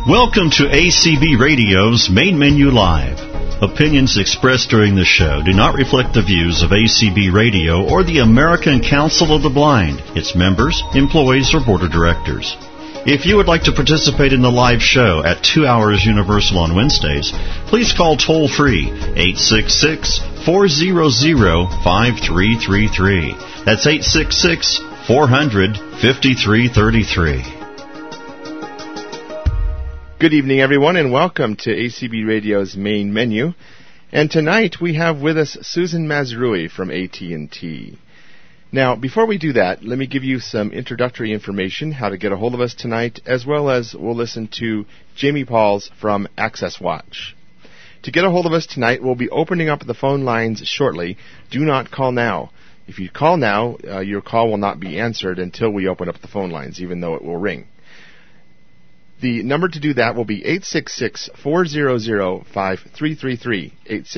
Welcome to ACB Radio's Main Menu Live. Opinions expressed during the show do not reflect the views of ACB Radio or the American Council of the Blind, its members, employees, or board of directors. If you would like to participate in the live show at 2 hours Universal on Wednesdays, please call toll-free 866-400-5333. That's 866-400-5333. Good evening, everyone, and welcome to ACB Radio's Main Menu. And tonight we have with us Susan Mazrui from AT&T. Now, before we do that, let me give you some introductory information, how to get a hold of us tonight, as well as we'll listen to Jamie Pauls from Access Watch. To get a hold of us tonight, we'll be opening up the phone lines shortly. Do not call now. If you call now, your call will not be answered until we open up the phone lines, even though it will ring. The number to do that will be 866-400-5333,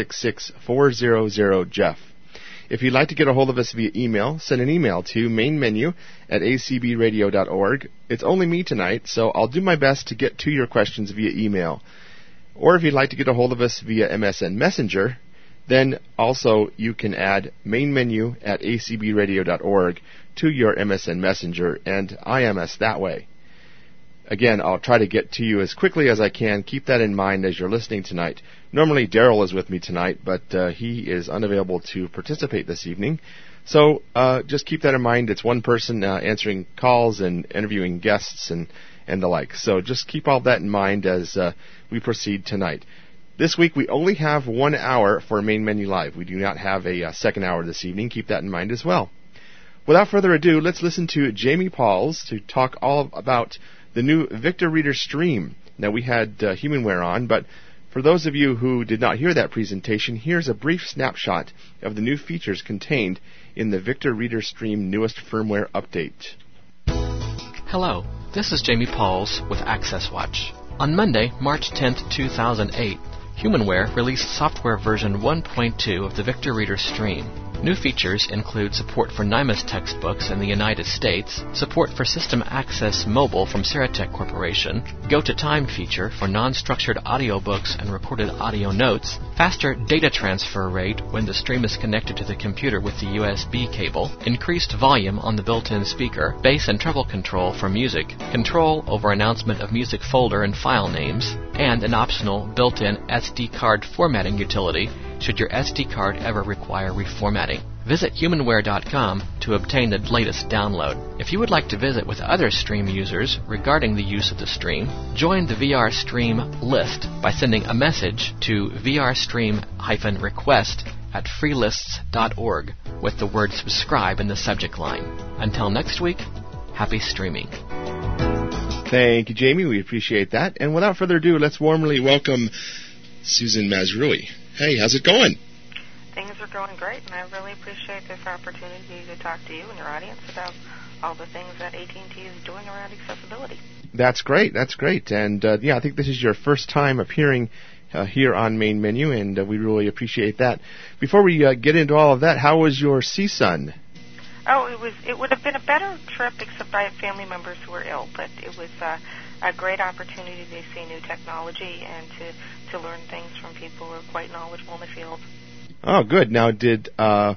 866-400-JEFF. If you'd like to get a hold of us via email, send an email to mainmenu@acbradio.org. It's only me tonight, so I'll do my best to get to your questions via email. Or if you'd like to get a hold of us via MSN Messenger, then also you can add mainmenu@acbradio.org to your MSN Messenger and IMS that way. Again, I'll try to get to you as quickly as I can. Keep that in mind as you're listening tonight. Normally, Daryl is with me tonight, but he is unavailable to participate this evening. So just keep that in mind. It's one person answering calls and interviewing guests and the like. So just keep all that in mind as we proceed tonight. This week, we only have 1 hour for Main Menu Live. We do not have a second hour this evening. Keep that in mind as well. Without further ado, let's listen to Jamie Pauls to talk all about the new Victor Reader Stream. Now, we had Humanware on, but for those of you who did not hear that presentation, here's a brief snapshot of the new features contained in the Victor Reader Stream newest firmware update. Hello, this is Jamie Pauls with Access Watch. On Monday, March 10th, 2008, Humanware released software version 1.2 of the Victor Reader Stream. New features include support for NIMAS textbooks in the United States, support for System Access Mobile from Ceratec Corporation, Go-to-Time feature for non-structured audiobooks and recorded audio notes, faster data transfer rate when the stream is connected to the computer with the USB cable, increased volume on the built-in speaker, bass and treble control for music, control over announcement of music folder and file names, and an optional built-in SD card formatting utility should your SD card ever require reformatting. Visit humanware.com to obtain the latest download. If you would like to visit with other Stream users regarding the use of the Stream, join the VR Stream list by sending a message to vrstream-request at freelists.org with the word subscribe in the subject line. Until next week, happy streaming. Thank you, Jamie. We appreciate that. And without further ado, let's warmly welcome Susan Mazrui. Hey, how's it going? Things are going great, and I really appreciate this opportunity to talk to you and your audience about all the things that AT&T is doing around accessibility. That's great. That's great. And, I think this is your first time appearing here on Main Menu, and we really appreciate that. Before we get into all of that, how was your CSUN? Oh, it would have been a better trip, except I have family members who were ill, but it was a great opportunity to see new technology and to learn things from people who are quite knowledgeable in the field. Oh, good. Now, did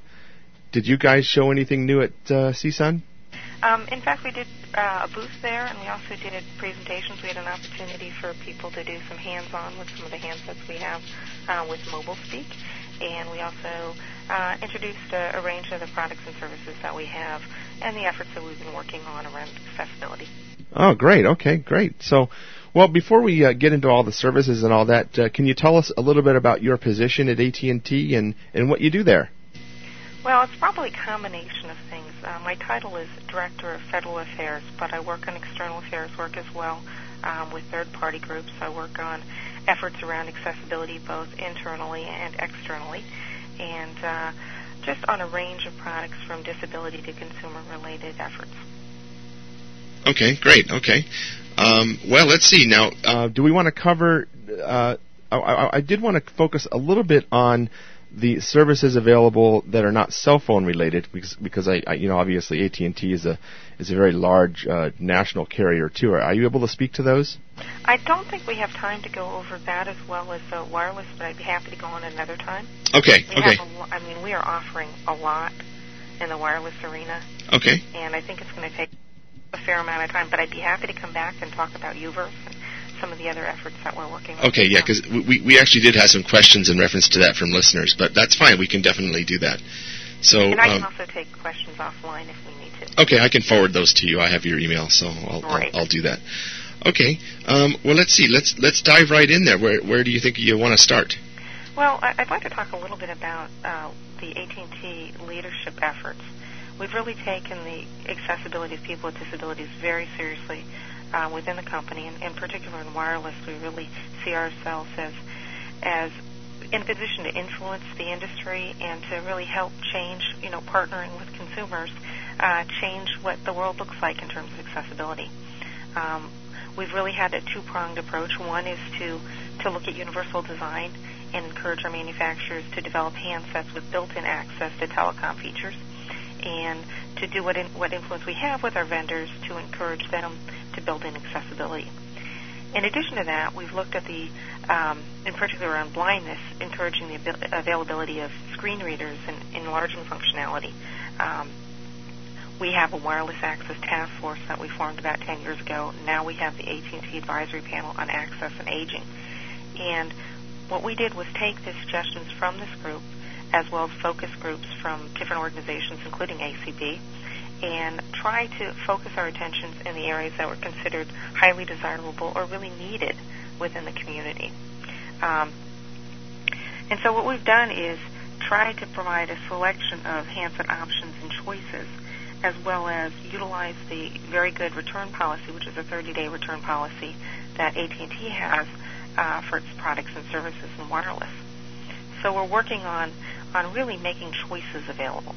you guys show anything new at CSUN? In fact, we did a booth there, and we also did presentations. We had an opportunity for people to do some hands-on with some of the handsets we have with MobileSpeak, and we also introduced a range of the products and services that we have and the efforts that we've been working on around accessibility. Oh, great. Okay, great. So, well, before we get into all the services and all that, can you tell us a little bit about your position at AT&T and what you do there? Well, it's probably a combination of things. My title is Director of Federal Affairs, but I work on external affairs work as well with third-party groups. I work on efforts around accessibility both internally and externally, and just on a range of products from disability to consumer-related efforts. Okay, great. Okay. Well, let's see. Now, do we want to cover... I did want to focus a little bit on the services available that are not cell phone related, because I obviously AT&T is a very large national carrier too. Are you able to speak to those? I don't think we have time to go over that as well as wireless, but I'd be happy to go on another time. Okay. We are offering a lot in the wireless arena. Okay. And I think it's going to take a fair amount of time, but I'd be happy to come back and talk about UVerse and some of the other efforts that we're working on. Okay, yeah, because we actually did have some questions in reference to that from listeners, but that's fine. We can definitely do that. So, and I can also take questions offline if we need to. Okay, I can forward those to you. I have your email, so I'll do that. Okay. Well, let's see. Let's dive right in there. Where do you think you want to start? Well, I'd like to talk a little bit about the AT&T leadership efforts. We've really taken the accessibility of people with disabilities very seriously within the company, and in particular in wireless. We really see ourselves as in a position to influence the industry and to really help change, partnering with consumers, change what the world looks like in terms of accessibility. We've really had a two-pronged approach. One is to look at universal design and encourage our manufacturers to develop handsets with built-in access to telecom features, and to do what influence we have with our vendors to encourage them to build in accessibility. In addition to that, we've looked at in particular around blindness, encouraging the availability of screen readers and enlarging functionality. We have a wireless access task force that we formed about 10 years ago. Now we have the AT&T Advisory Panel on Access and Aging. And what we did was take the suggestions from this group, as well as focus groups from different organizations, including ACB, and try to focus our attentions in the areas that were considered highly desirable or really needed within the community. And so what we've done is try to provide a selection of handset options and choices, as well as utilize the very good return policy, which is a 30-day return policy that AT&T has for its products and services in wireless. So we're working on really making choices available.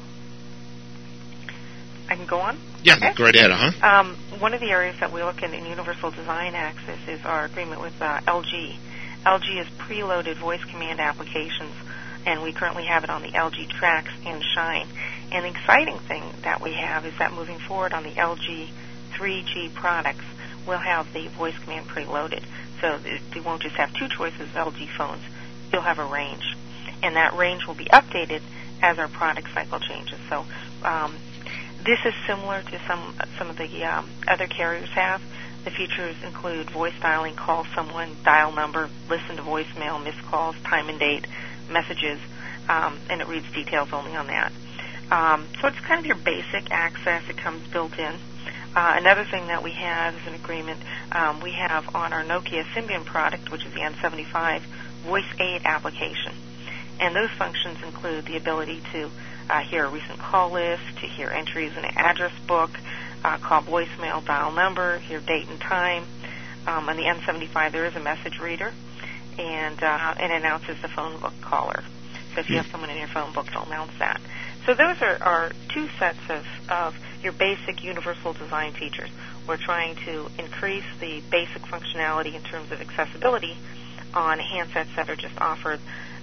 I can go on? Yeah, okay. Go right ahead, One of the areas that we look at in universal design access is our agreement with LG. LG has preloaded voice command applications, and we currently have it on the LG Trax and Shine. And the exciting thing that we have is that moving forward on the LG 3G products, we'll have the voice command preloaded. So you won't just have two choices of LG phones. You'll have a range. And that range will be updated as our product cycle changes. So this is similar to some of the other carriers have. The features include voice dialing, call someone, dial number, listen to voicemail, missed calls, time and date, messages, and it reads details only on that. So it's kind of your basic access. It comes built in. Another thing that we have is an agreement we have on our Nokia Symbian product, which is the N75 Voice Aid application. And those functions include the ability to hear a recent call list, to hear entries in an address book, call voicemail, dial number, hear date and time. On the N75, there is a message reader, and it announces the phone book caller. So if you have someone in your phone book, it'll announce that. So those are two sets of your basic universal design features. We're trying to increase the basic functionality in terms of accessibility on handsets that are just offered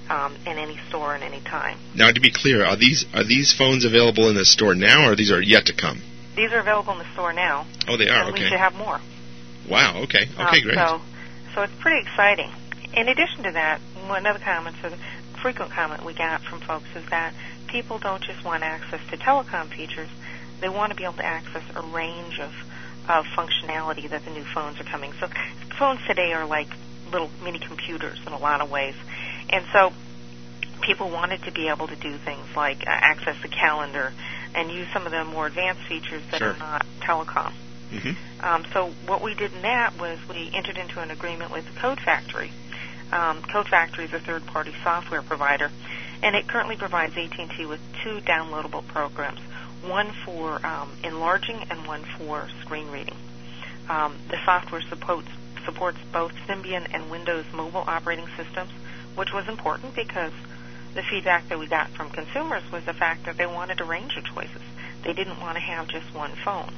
in any store at any time. Now, to be clear, are these phones available in the store now, or these are yet to come? These are available in the store now. Oh, they are. And okay. We should have more. Wow. Okay. Okay. Great. So it's pretty exciting. In addition to that, another comment, so the frequent comment we got from folks is that people don't just want access to telecom features; they want to be able to access a range of functionality that the new phones are coming. So phones today are like little mini computers in a lot of ways. And so people wanted to be able to do things like access the calendar and use some of the more advanced features that are not telecom. Mm-hmm. So what we did in that was we entered into an agreement with Code Factory. Code Factory is a third-party software provider, and it currently provides AT&T with two downloadable programs, one for enlarging and one for screen reading. The software supports both Symbian and Windows mobile operating systems, which was important because the feedback that we got from consumers was the fact that they wanted a range of choices. They didn't want to have just one phone.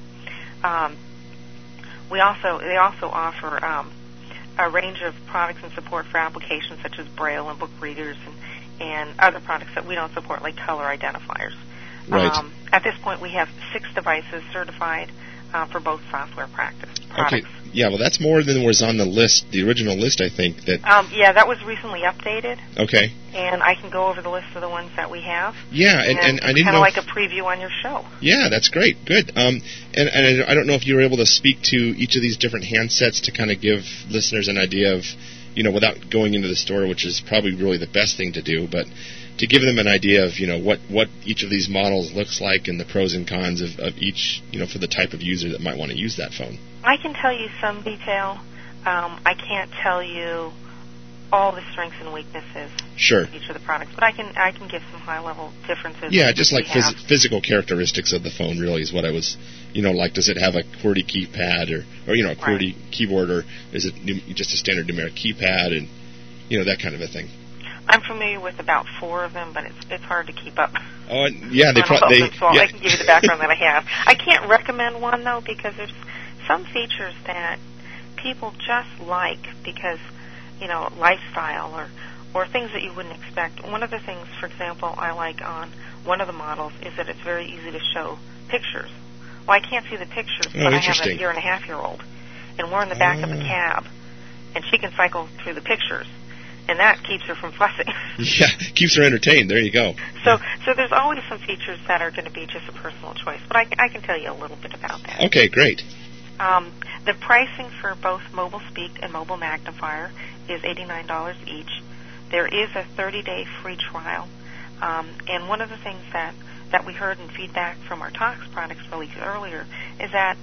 They also offer a range of products and support for applications such as Braille and book readers and other products that we don't support, like color identifiers. Right. At this point, we have 6 devices certified for both software products. Okay. Yeah, well, that's more than was on the list, the original list, I think. Yeah, that was recently updated. Okay. And I can go over the list of the ones that we have. Yeah, and I didn't know. Kind of like a preview on your show. Yeah, that's great. Good. And I don't know if you were able to speak to each of these different handsets to kind of give listeners an idea of, without going into the store, which is probably really the best thing to do, but to give them an idea of, what each of these models looks like and the pros and cons of each, for the type of user that might want to use that phone. I can tell you some detail. I can't tell you all the strengths and weaknesses of each of the products, but I can give some high-level differences. Yeah, just like physical characteristics of the phone really is what I was, like does it have a QWERTY keypad or a QWERTY keyboard, or is it just a standard numeric keypad, and, that kind of a thing. I'm familiar with about 4 of them, but it's hard to keep up. Oh, yeah, I can give you the background that I have. I can't recommend one, though, because there's some features that people just like because, lifestyle or things that you wouldn't expect. One of the things, for example, I like on one of the models is that it's very easy to show pictures. Well, I can't see the pictures, but I have a 1.5-year-old, and we're in the back of the cab, and she can cycle through the pictures. And that keeps her from fussing. Yeah, keeps her entertained. There you go. So there's always some features that are going to be just a personal choice, but I can tell you a little bit about that. Okay, great. The pricing for both Mobile Speak and Mobile Magnifier is $89 each. There is a 30-day free trial, and one of the things that we heard in feedback from our Tox products released earlier is that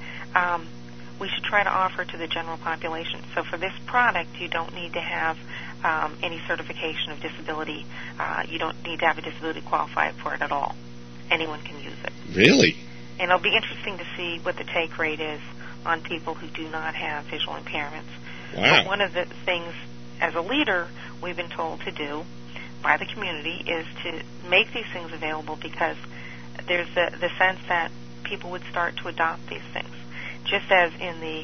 we should try to offer to the general population. So for this product, you don't need to have any certification of disability. You don't need to have a disability to qualify for it at all. Anyone can use it. Really? And it'll be interesting to see what the take rate is on people who do not have visual impairments. Wow. But one of the things, as a leader, we've been told to do by the community is to make these things available because there's the sense that people would start to adopt these things. Just as in the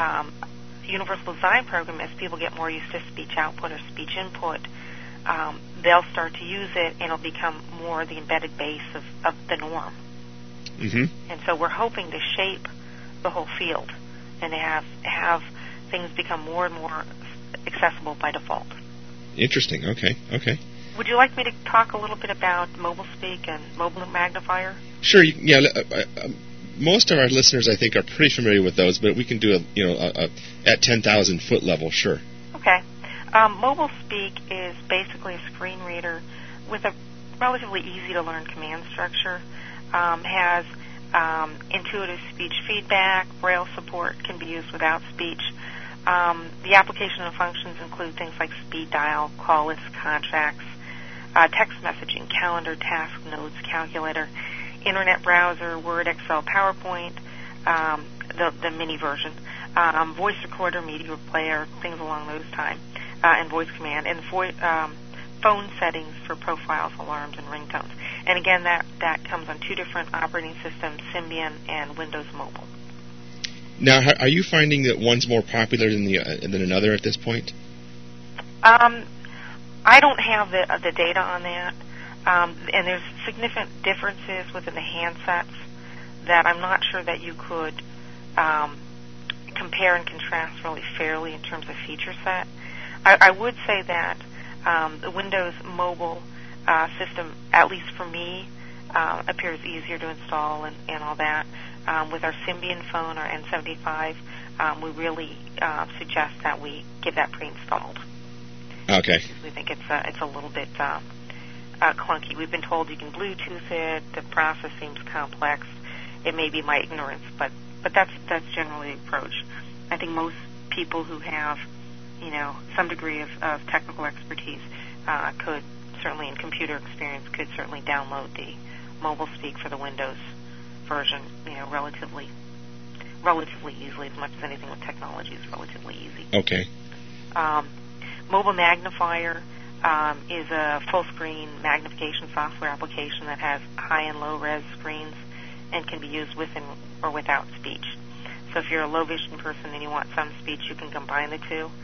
Universal Design Program, as people get more used to speech output or speech input, they'll start to use it, and it'll become more the embedded base of the norm. Mm-hmm. And so we're hoping to shape the whole field and to have things become more and more accessible by default. Interesting. Okay. Would you like me to talk a little bit about Mobile Speak and Mobile Magnifier? Sure. Yeah. Most of our listeners, I think, are pretty familiar with those, but we can do a at 10,000 foot level. Sure. Okay. Mobile Speak is basically a screen reader with a relatively easy to learn command structure. Has intuitive speech feedback, Braille support, can be used without speech. The application and functions include things like speed dial, call list, contracts, text messaging, calendar, task notes, calculator, internet browser, Word, Excel, PowerPoint, the mini version, voice recorder, media player, things along those lines, and voice command, and phone settings for profiles, alarms, and ringtones. And again, that comes on 2 different operating systems, Symbian and Windows Mobile. Now, are you finding that one's more popular than another at this point? I don't have the data on that, and there's significant differences within the handsets that I'm not sure that you could compare and contrast really fairly in terms of feature set. I would say that the Windows Mobile system, at least for me, appears easier to install and all that. With our Symbian phone, our N75, we really suggest that we get that pre-installed. Okay. We think it's a little bit clunky. We've been told you can Bluetooth it. The process seems complex. It may be my ignorance, but that's generally the approach. I think most people who have some degree of technical expertise could certainly, in computer experience, could certainly download the Mobile Speak for the Windows version, relatively easily. As much as anything with technology is relatively easy. Okay. Mobile Magnifier is a full-screen magnification software application that has high and low-res screens and can be used with or without speech. So if you're a low-vision person and you want some speech, you can combine the two.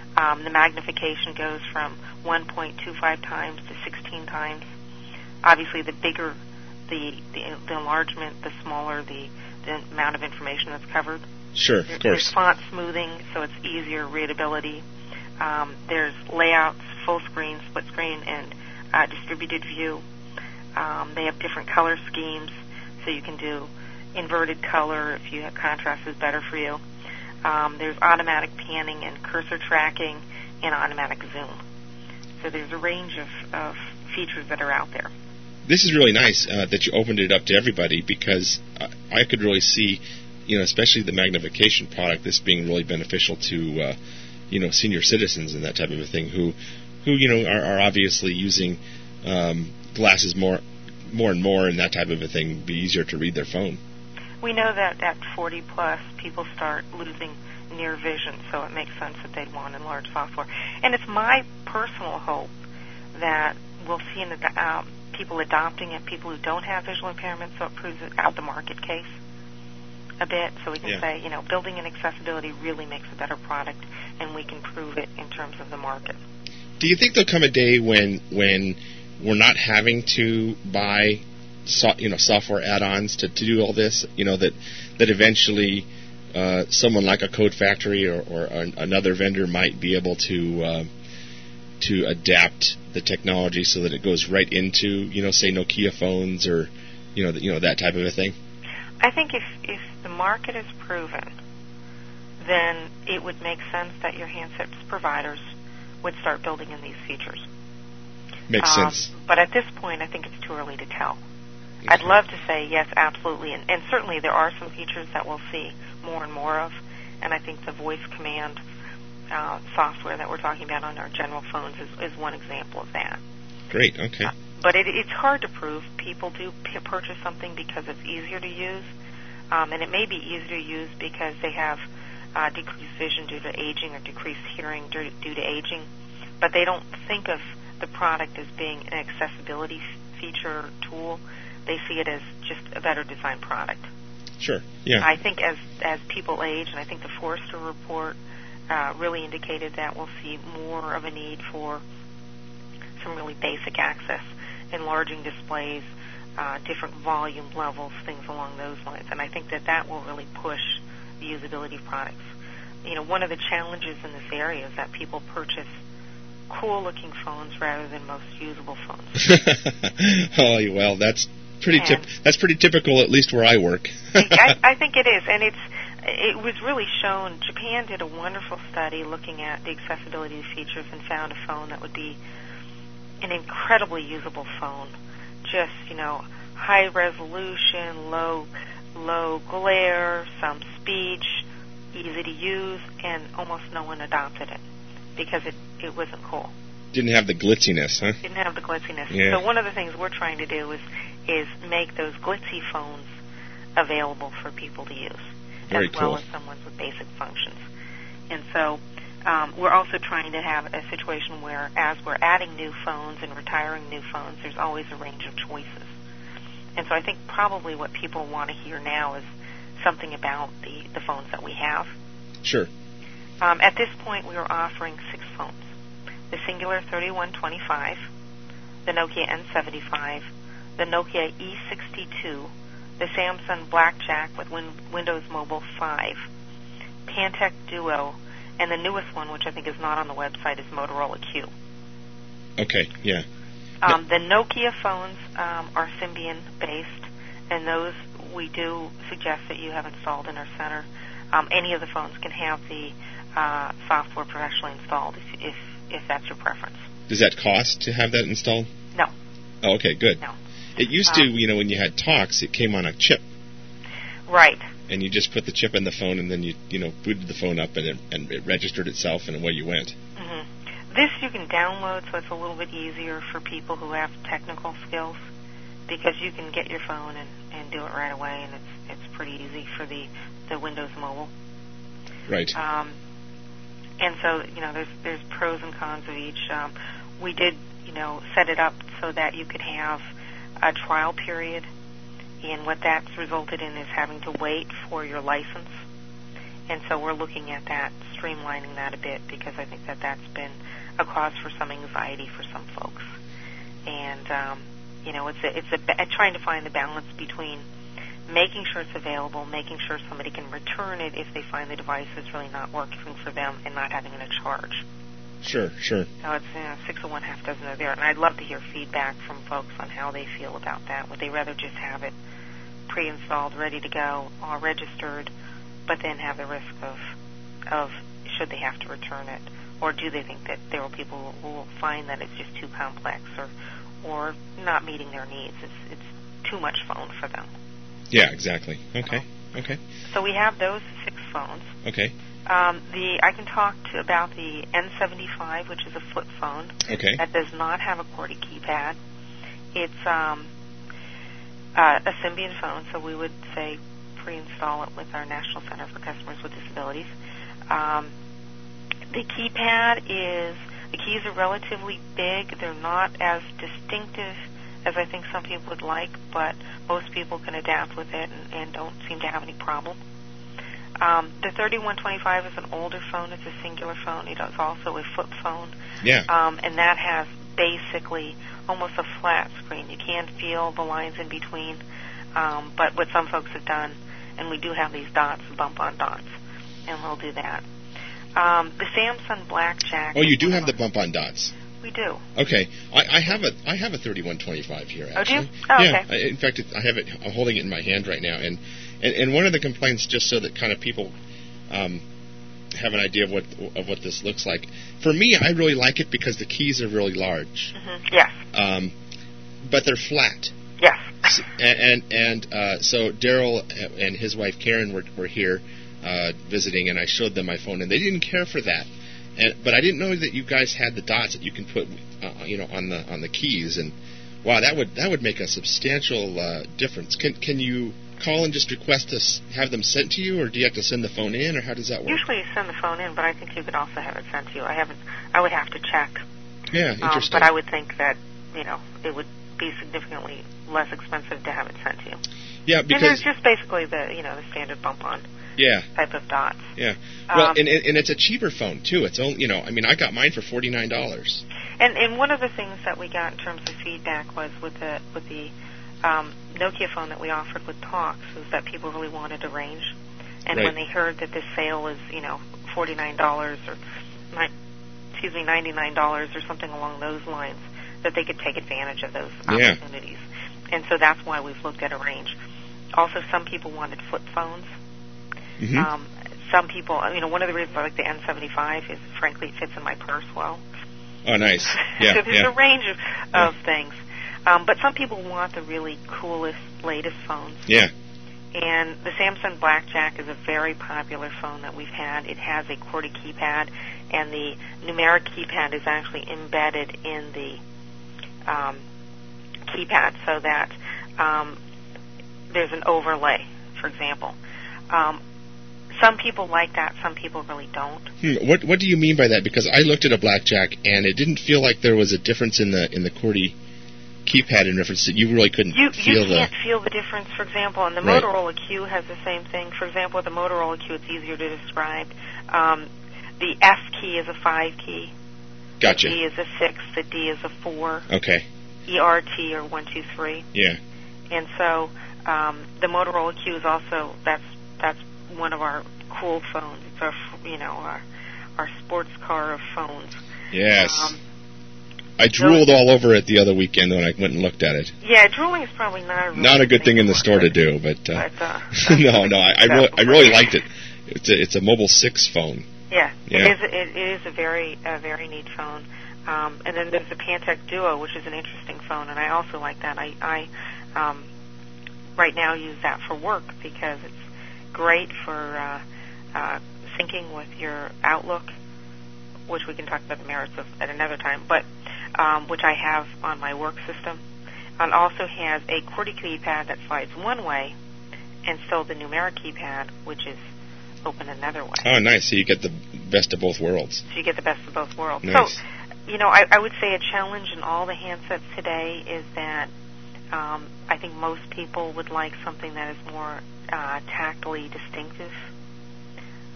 The magnification goes from 1.25 times to 16 times. Obviously, the bigger the enlargement, the smaller the amount of information that's covered. Sure, of course. There's font smoothing, so it's easier readability. There's layouts, full screen, split screen, and distributed view. They have different color schemes, so you can do inverted color if you have contrast is better for you. There's automatic panning and cursor tracking and automatic zoom. So there's a range of features that are out there. This is really nice that you opened it up to everybody, because I could really see, especially the magnification product, this being really beneficial to, senior citizens and that type of a thing who are obviously using glasses more and more, and that type of a thing, be easier to read their phone. We know that at 40 plus, people start losing near vision, so it makes sense that they'd want enlarged software. And it's my personal hope that we'll see people adopting it, people who don't have visual impairment, so it proves out the market case a bit, so we can say, building in accessibility really makes a better product, and we can prove it in terms of the market. Do you think there'll come a day when we're not having to buy software add-ons to do all this, that eventually someone like a Code Factory or another vendor might be able to adapt the technology so that it goes right into, say Nokia phones or, that type of a thing? I think if the market is proven, then it would make sense that your handset providers would start building in these features. Makes sense. But at this point, I think it's too early to tell. Okay. I'd love to say yes, absolutely, and certainly there are some features that we'll see more and more of, and I think the voice command software that we're talking about on our general phones is one example of that. Great, okay. But it's hard to prove. People do purchase something because it's easier to use, and it may be easier to use because they have decreased vision due to aging or decreased hearing due to aging, but they don't think of the product as being an accessibility feature tool. They see it as just a better designed product. Sure, yeah. I think as people age, and I think the Forrester report really indicated that we'll see more of a need for some really basic access, enlarging displays, different volume levels, things along those lines. And I think that will really push the usability of products. One of the challenges in this area is that people purchase cool-looking phones rather than most usable phones. Oh, well, that's pretty typical, at least where I work. I think it is, and it was really shown. Japan did a wonderful study looking at the accessibility features and found a phone that would be an incredibly usable phone. Just, high resolution, low glare, some speech, easy to use, and almost no one adopted it because it wasn't cool. Didn't have the glitziness, huh? Didn't have the glitziness. Yeah. So one of the things we're trying to do is make those glitzy phones available for people to use, Very as well cool. as someone with basic functions. And so we're also trying to have a situation where, as we're adding new phones and retiring new phones, there's always a range of choices. And so I think probably what people want to hear now is something about the phones that we have. Sure. At this point, we are offering 6 phones. The Singular 3125, the Nokia N75, the Nokia E62, the Samsung Blackjack with Windows Mobile 5, Pantech Duo, and the newest one, which I think is not on the website, is Motorola Q. Okay, yeah. The Nokia phones are Symbian-based, and those we do suggest that you have installed in our center. Any of the phones can have the software professionally installed if that's your preference. Does that cost to have that installed? No. Oh, okay, good. No. It used to, when you had talks, it came on a chip. Right. And you just put the chip in the phone, and then you booted the phone up, and it registered itself, and away you went. Mm-hmm. This you can download, so it's a little bit easier for people who have technical skills, because you can get your phone and do it right away, and it's pretty easy for the Windows Mobile. Right. And so, there's pros and cons of each. We did, set it up so that you could have a trial period, and what that's resulted in is having to wait for your license. And so we're looking at that, streamlining that a bit, because I think that that's been a cause for some anxiety for some folks. And, it's trying to find the balance between making sure it's available, making sure somebody can return it if they find the device is really not working for them, and not having it a charge. Sure. So it's 6 of one, half dozen of the other. And I'd love to hear feedback from folks on how they feel about that. Would they rather just have it pre-installed, ready to go, all registered, but then have the risk of should they have to return it? Or do they think that there are people who will find that it's just too complex or not meeting their needs? It's too much phone for them. Yeah, exactly. Okay. So we have those 6 phones. Okay. I can talk about the N75, which is a flip phone. Okay. That does not have a QWERTY keypad. It's a Symbian phone, so we would say pre-install it with our National Center for Customers with Disabilities. The keys are relatively big. They're not as distinctive as I think some people would like, but most people can adapt with it and don't seem to have any problem. The 3125 is an older phone. It's a singular phone. It is also a flip phone. Yeah. And that has basically almost a flat screen. You can feel the lines in between, but what some folks have done, and we do have these dots, bump-on dots, and we'll do that. The Samsung Blackjack. Oh, you do have the bump-on dots. We do. Okay, I have a 3125 here. Actually. Oh, do you? Oh, yeah. Okay. In fact, I'm holding it in my hand right now, and one of the complaints, just so that kind of people have an idea of what this looks like. For me, I really like it because the keys are really large. Mm-hmm. Yes. But they're flat. Yes. So Daryl and his wife Karen were here visiting, and I showed them my phone, and they didn't care for that. But I didn't know that you guys had the dots that you can put, on the keys, and wow, that would make a substantial difference. Can you call and just request to have them sent to you, or do you have to send the phone in, or how does that work? Usually you send the phone in, but I think you could also have it sent to you. I would have to check. Yeah, interesting. But I would think that it would be significantly less expensive to have it sent to you. Yeah, because and there's just basically the standard bump-on. Yeah. Type of dots. Yeah. Well, and it's a cheaper phone too. It's only, I got mine for $49. And one of the things that we got in terms of feedback was with the Nokia phone that we offered with Talks, was that people really wanted a range. And right. When they heard that this sale was, $49 or $99 or something along those lines, that they could take advantage of those opportunities. Yeah. And so that's why we've looked at a range. Also, some people wanted flip phones. Mm-hmm. Some people, one of the reasons I like the N75 is, frankly, it fits in my purse well. Oh, nice. Yeah. So there's a range of things. But some people want the really coolest, latest phones. Yeah. And the Samsung Blackjack is a very popular phone that we've had. It has a QWERTY keypad, and the numeric keypad is actually embedded in the keypad, so that there's an overlay, for example. Some people like that. Some people really don't. What do you mean by that? Because I looked at a Blackjack, and it didn't feel like there was a difference in the QWERTY keypad in reference that you really couldn't feel You can't feel the difference, for example, and the right. Motorola Q has the same thing. For example, with the Motorola Q, it's easier to describe. The F key is a 5 key. Gotcha. The D is a 6. The D is a 4. Okay. ERT are 1, 2, 3. Yeah. And so the Motorola Q is also, that's one of our cool phones. It's our sports car of phones. Yes. I drooled all over it the other weekend when I went and looked at it. Yeah, drooling is probably not a good thing in the store to do, but no, I really liked it. It's a Mobile 6 phone. Yeah. It is a very neat phone. And then there's the Pantech Duo, which is an interesting phone, and I also like that. I right now use that for work because it's great for syncing with your Outlook, which we can talk about the merits of at another time, but which I have on my work system. It also has a QWERTY keypad that slides one way, and still the numeric keypad, which is open another way. Oh, nice. So you get the best of both worlds. So you get the best of both worlds. Nice. So, I would say a challenge in all the handsets today is that I think most people would like something that is more tactily distinctive.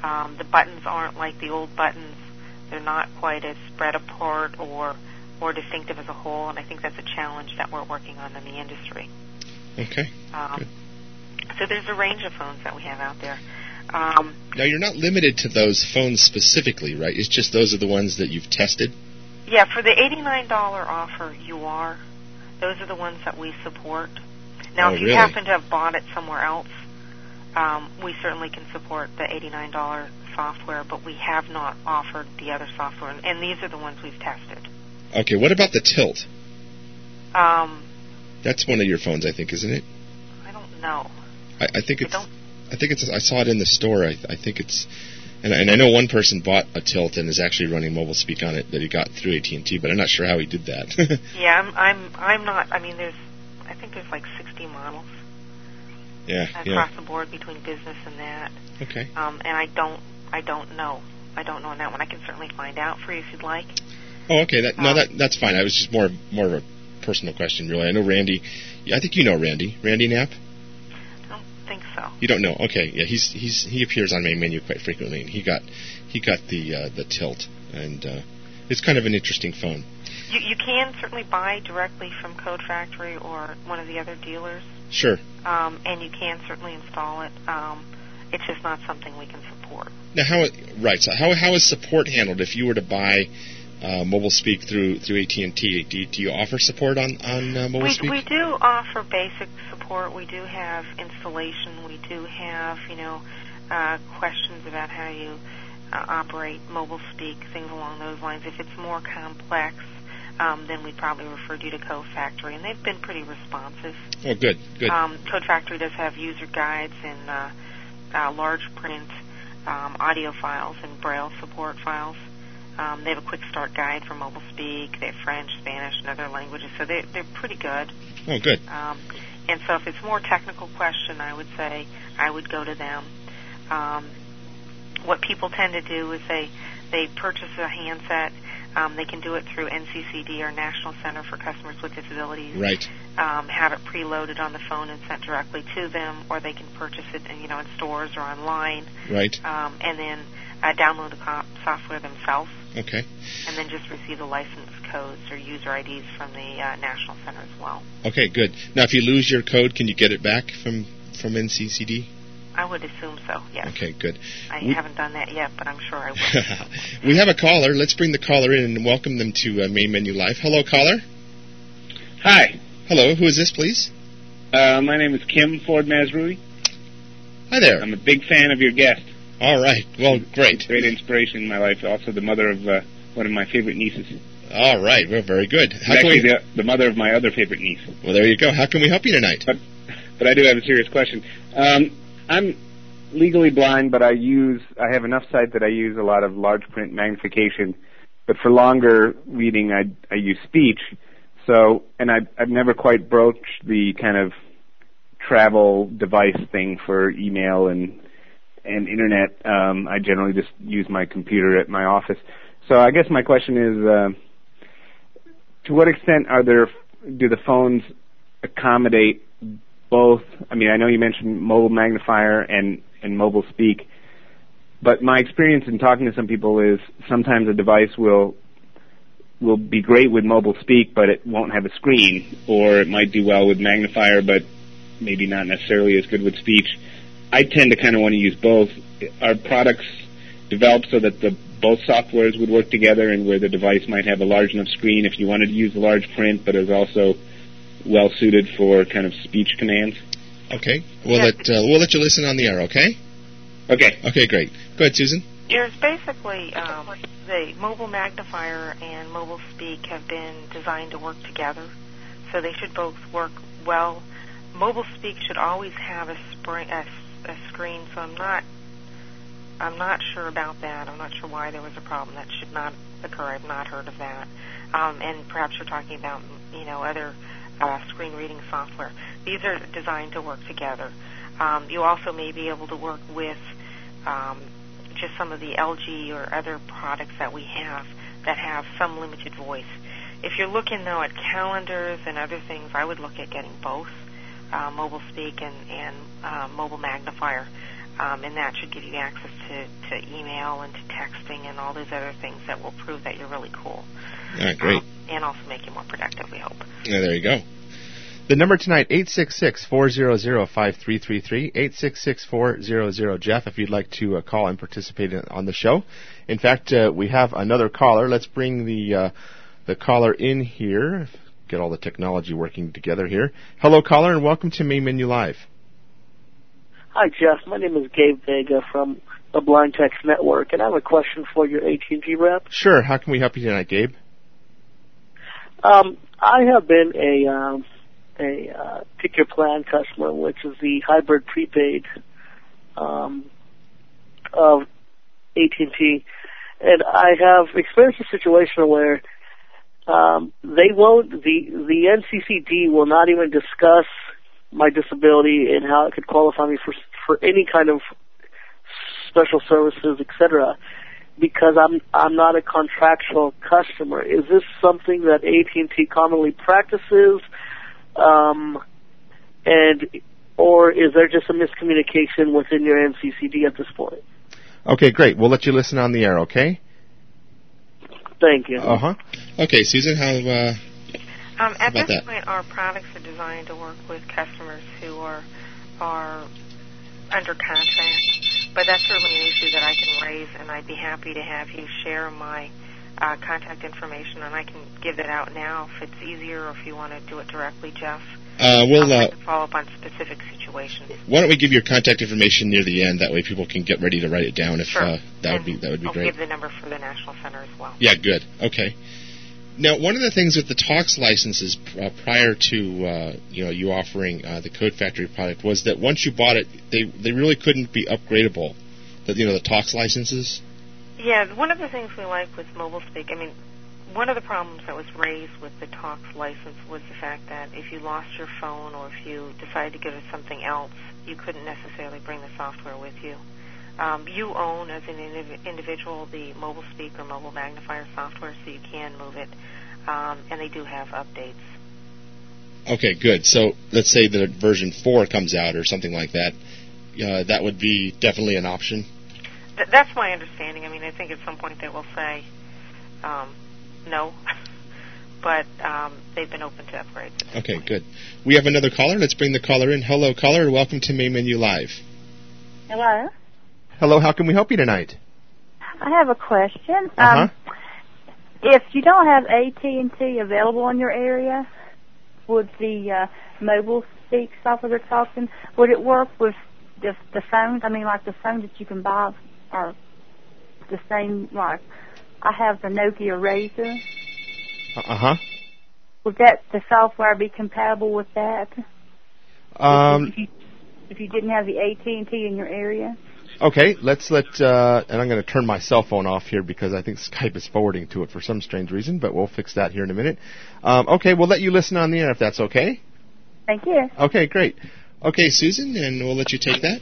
The buttons aren't like the old buttons. They're not quite as spread apart or distinctive as a whole, and I think that's a challenge that we're working on in the industry. Okay. Good. So there's a range of phones that we have out there. Now, you're not limited to those phones specifically, right? It's just those are the ones that you've tested? Yeah, for the $89 offer, you are. Those are the ones that we support. Now, if you really? happen to have bought it somewhere else, we certainly can support the $89 software, but we have not offered the other software, and these are the ones we've tested. Okay, what about the Tilt? That's one of your phones, I think, isn't it? I don't know. I think it's. I saw it in the store. I think it's, and I know one person bought a Tilt and is actually running mobile speak on it that he got through AT&T, but I'm not sure how he did that. Yeah, I'm not. I mean, I think there's like 60 models. Yeah. Across the board between business and that. Okay. And I don't know. I don't know on that one. I can certainly find out for you if you'd like. Oh, okay. That's fine. I was just more of a personal question, really. I know Randy. I think you know Randy. Randy Knapp? I don't think so. You don't know? Okay. Yeah, he appears on Main Menu quite frequently, and he got the Tilt, and it's kind of an interesting phone. You can certainly buy directly from Code Factory or one of the other dealers. Sure. And you can certainly install it. It's just not something we can support. Now, So how is support handled if you were to buy Mobile Speak through AT&T? Do you offer support on Mobile Speak? We do offer basic support. We do have installation. We do have questions about how you operate Mobile Speak, things along those lines. If it's more complex, then we'd probably refer you to Code Factory, and they've been pretty responsive. Oh, good. Code Factory does have user guides and large print audio files and Braille support files. They have a quick start guide for Mobile Speak. They have French, Spanish, and other languages, so they're pretty good. Oh, good. And so if it's a more technical question, I would say I would go to them. What people tend to do is they purchase a handset. They can do it through NCCD, or National Center for Customers with Disabilities. Right. Have it preloaded on the phone and sent directly to them, or they can purchase it in stores or online. Right. And then download the software themselves. Okay. And then just receive the license codes or user IDs from the National Center as well. Okay, good. Now, if you lose your code, can you get it back from NCCD? I would assume so, yes. Okay, good. I haven't done that yet, but I'm sure I will. We have a caller. Let's bring the caller in and welcome them to Main Menu Live. Hello, caller. Hi. Hello, who is this, please? My name is Kim Ford Mazrui. Hi there. I'm a big fan of your guest. All right. Well, great. Great inspiration in my life. Also the mother of one of my favorite nieces. All right. Well, very good. Actually, the mother of my other favorite niece. Well, there you go. How can we help you tonight? But I do have a serious question. I'm legally blind, but I have enough sight that I use a lot of large print magnification. But for longer reading, I use speech. So, and I've never quite broached the kind of travel device thing for email and internet. I generally just use my computer at my office. So I guess my question is, to what extent do the phones accommodate both? I mean, I know you mentioned mobile magnifier and mobile speak, but my experience in talking to some people is sometimes a device will be great with mobile speak, but it won't have a screen, or it might do well with magnifier, but maybe not necessarily as good with speech. I tend to kind of want to use both. Are products developed so that both softwares would work together, and where the device might have a large enough screen if you wanted to use the large print, but is also well suited for kind of speech commands? Okay. We'll let you listen on the air, okay? Okay. Okay, great. Go ahead, Susan. There's basically the mobile magnifier and mobile speak have been designed to work together, so they should both work well. Mobile speak should always have a screen, so I'm not sure about that. I'm not sure why there was a problem. That should not occur. I've not heard of that. And perhaps you're talking about other screen reading software. These are designed to work together. You also may be able to work with just some of the LG or other products that we have that have some limited voice. If you're looking, though, at calendars and other things, I would look at getting both mobile speak and mobile magnifier. and that should give you access to email and to texting and all those other things that will prove that you're really cool. All right, great. And also make you more productive, we hope. Yeah, there you go. The number tonight, 866-400-5333, 866-400-JEFF, if you'd like to call and participate on the show. In fact, we have another caller. Let's bring the caller in here, get all the technology working together here. Hello, caller, and welcome to Main Menu Live. Hi, Jeff. My name is Gabe Vega from the Blind Text Network, and I have a question for your AT&T rep. Sure. How can we help you tonight, Gabe? I have been a Pick Your Plan customer, which is the hybrid prepaid of AT&T, and I have experienced a situation where they won't, the NCCD will not even discuss my disability and how it could qualify me for any kind of special services, etc., because I'm not a contractual customer. Is this something that AT&T commonly practices? Or is there just a miscommunication within your NCCD at this point? Okay, great. We'll let you listen on the air, okay? Thank you. Uh-huh. Okay, Susan, how at about this that? point, our products are designed to work with customers who are under contract, but that's certainly an issue that I can raise, and I'd be happy to have you share my contact information, and I can give that out now if it's easier, or if you want to do it directly, Jeff. We'll follow up on specific situations. Why don't we give your contact information near the end? That way, people can get ready to write it down. If sure. That would be I'll great. give the number for the National Center as well. Yeah, good. Okay. Now, one of the things with the Talks licenses prior to you offering the Code Factory product was that once you bought it, they really couldn't be upgradable. The Talks licenses. Yeah, one of the things we like with MobileSpeak, one of the problems that was raised with the Talks license was the fact that if you lost your phone or if you decided to go to something else, you couldn't necessarily bring the software with you. You own, as an individual, the MobileSpeak or Mobile Magnifier software, so you can move it, and they do have updates. Okay, good. So let's say that version 4 comes out or something like that. That would be definitely an option? That's my understanding. I think at some point they will say no, but they've been open to upgrades. Okay, good. We have another caller. Let's bring the caller in. Hello, caller. Welcome to Main Menu Live. Hello. Hello. How can we help you tonight? I have a question. Uh-huh. If you don't have AT&T available in your area, would the MobileSpeak software they're talking, would it work with the phones? Like the phones that you can buy are the same, like I have the Nokia Razr. Uh-huh. Would the software be compatible with that? If you didn't have the AT&T in your area? Okay, and I'm going to turn my cell phone off here because I think Skype is forwarding to it for some strange reason, but we'll fix that here in a minute. Okay, we'll let you listen on the air if that's okay. Thank you. Okay, great. Okay, Susan, and we'll let you take that.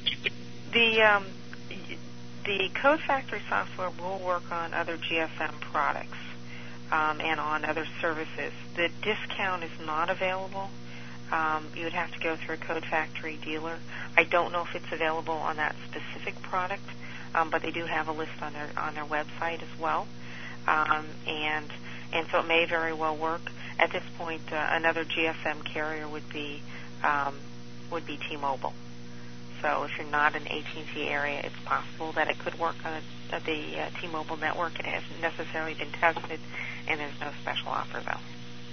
The Code Factory software will work on other GSM products and on other services. The discount is not available. You would have to go through a Code Factory dealer. I don't know if it's available on that specific product, but they do have a list on their website as well, and so it may very well work. At this point, another GSM carrier would be T-Mobile. So if you're not in AT&T area, it's possible that it could work on the T-Mobile network. It hasn't necessarily been tested, and there's no special offer though.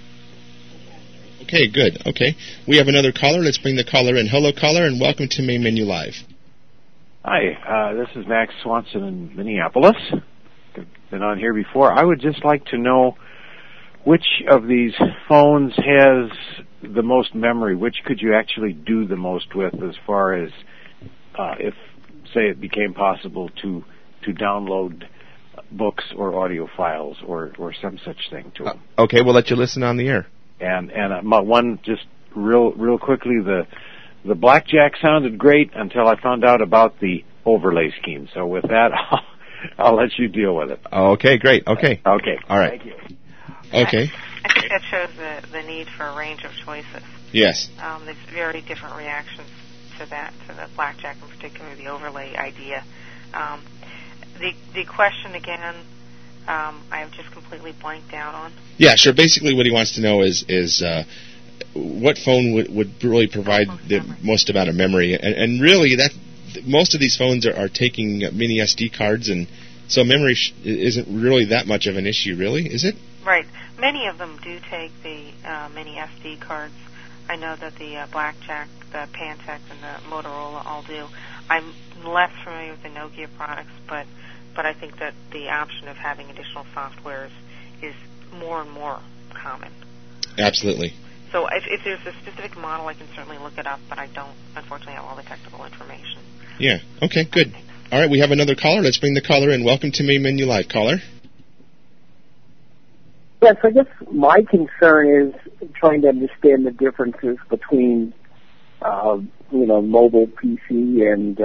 Okay, good. Okay. We have another caller. Let's bring the caller in. Hello, caller, and welcome to Main Menu Live. Hi, this is Max Swanson in Minneapolis. Been on here before. I would just like to know which of these phones has the most memory. Which could you actually do the most with as far as if, say, it became possible to download books or audio files or some such thing to them. Okay, we'll let you listen on the air. And one, just real quickly, the blackjack sounded great until I found out about the overlay scheme. So with that, I'll let you deal with it. Okay, great. Okay. Okay. All right. Thank you. Okay. I think that shows the need for a range of choices. Yes. There's very different reactions to the blackjack in particular, the overlay idea. The question again, I've just completely blanked out on. Yeah, sure. Basically, what he wants to know is what phone would really provide the most amount of memory, and really that most of these phones are taking mini SD cards, and so memory isn't really that much of an issue, really, is it? Right. Many of them do take the mini SD cards. I know that the Blackjack, the Pantech, and the Motorola all do. I'm less familiar with the Nokia products, but I think that the option of having additional softwares is more and more common. Absolutely. So if there's a specific model, I can certainly look it up, but I don't, unfortunately, have all the technical information. Yeah. Okay, good. All right, we have another caller. Let's bring the caller in. Welcome to Main Menu Live, caller. Yes, I guess my concern is trying to understand the differences between, mobile PC and,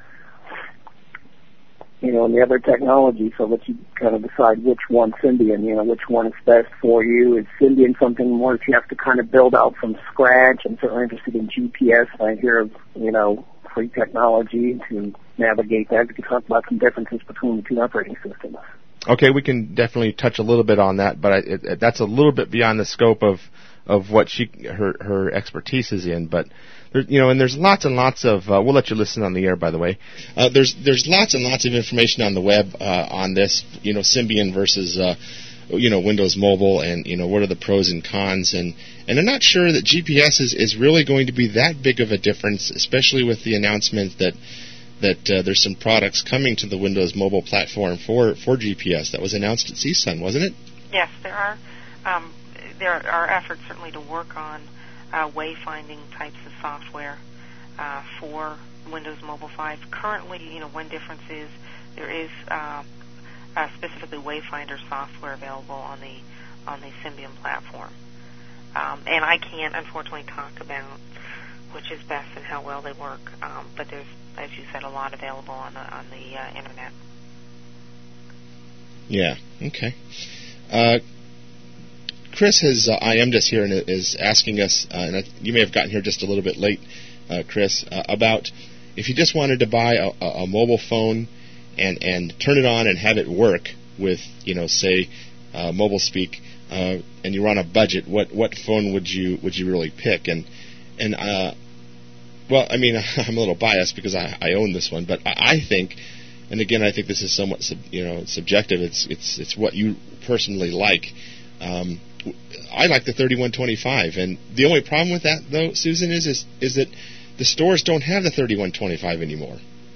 and the other technology, so that you kind of decide which one's Symbian, which one is best for you. Is Symbian something more that you have to kind of build out from scratch? I'm certainly interested in GPS. I hear of, free technology to navigate that. We can talk about some differences between the two operating systems. Okay, we can definitely touch a little bit on that, but that's a little bit beyond the scope of what her expertise is in. But and there's lots and lots of. We'll let you listen on the air, by the way. There's lots and lots of information on the web on this. Symbian versus Windows Mobile, and what are the pros and cons. And I'm not sure that GPS is really going to be that big of a difference, especially with the announcement that there's some products coming to the Windows Mobile platform for GPS that was announced at CSUN, wasn't it? Yes, there are. There are efforts certainly to work on wayfinding types of software for Windows Mobile 5. Currently, one difference is there is specifically Wayfinder software available on the Symbian platform, and I can't unfortunately talk about which is best and how well they work. But there's, as you said, a lot available on the internet. Yeah. Okay. Chris has IM'd us here and is asking us, and you may have gotten here just a little bit late, Chris, about if you just wanted to buy a mobile phone and turn it on and have it work with, say, mobile speak, and you were on a budget, what phone would you really pick? And well, I mean, I'm a little biased because I own this one, but I think, and again, I think this is somewhat subjective. It's what you personally like. I like the 3125, and the only problem with that, though, Susan, is that the stores don't have the 3125 anymore.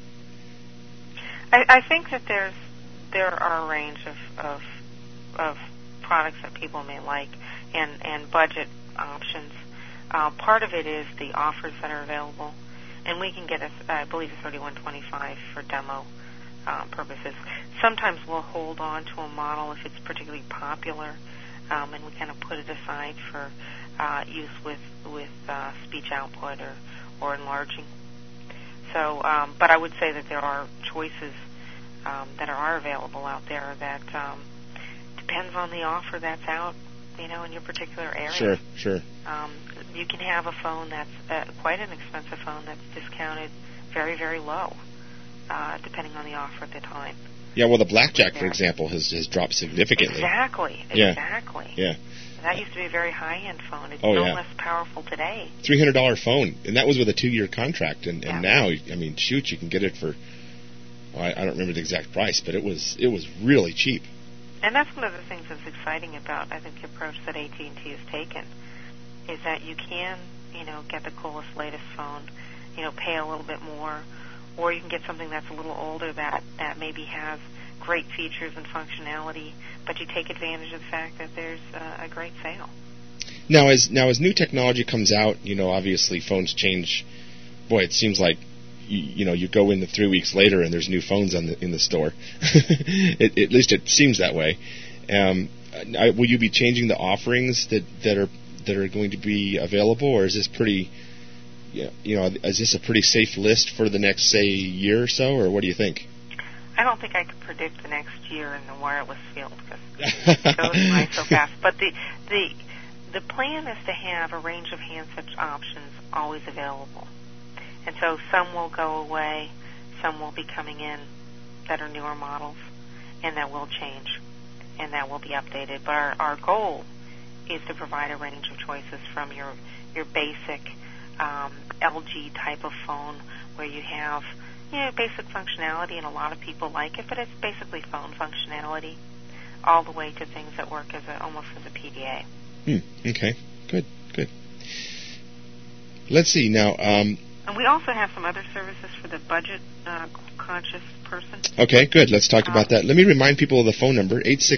I think that there are a range of products that people may like and budget options. Part of it is the offers that are available, and we can get I believe a 3125 for demo purposes. Sometimes we'll hold on to a model if it's particularly popular, and we kind of put it aside for use with speech output or enlarging. So, but I would say that there are choices that are available out there that depends on the offer that's out, in your particular area. Sure. You can have a phone that's quite an expensive phone that's discounted very, very low, depending on the offer at the time. Yeah, well, the Blackjack, for example, has dropped significantly. Exactly. Yeah. That used to be a very high-end phone. It's no less powerful today. $300 phone, and that was with a 2-year contract. And now, I mean, shoot, you can get it for, I don't remember the exact price, but it was really cheap. And that's one of the things that's exciting about, I think, the approach that AT&T has taken, is that you can, get the coolest, latest phone, pay a little bit more, or you can get something that's a little older that maybe has great features and functionality, but you take advantage of the fact that there's a great sale. Now, as new technology comes out, obviously phones change. Boy, it seems like you go in 3 weeks later and there's new phones in the store. At least it seems that way. Will you be changing the offerings that are going to be available, or is this pretty? Is this a pretty safe list for the next, say, year or so, or what do you think? I don't think I could predict the next year in the wireless field because it goes by so fast. But the plan is to have a range of handset options always available. And so some will go away, some will be coming in that are newer models, and that will change, and that will be updated. But our goal is to provide a range of choices from your basic LG type of phone where you have basic functionality, and a lot of people like it, but it's basically phone functionality, all the way to things that work almost as a PDA. Okay, good. Let's see now. And we also have some other services for the budget-conscious person. Okay, good. Let's talk about that. Let me remind people of the phone number,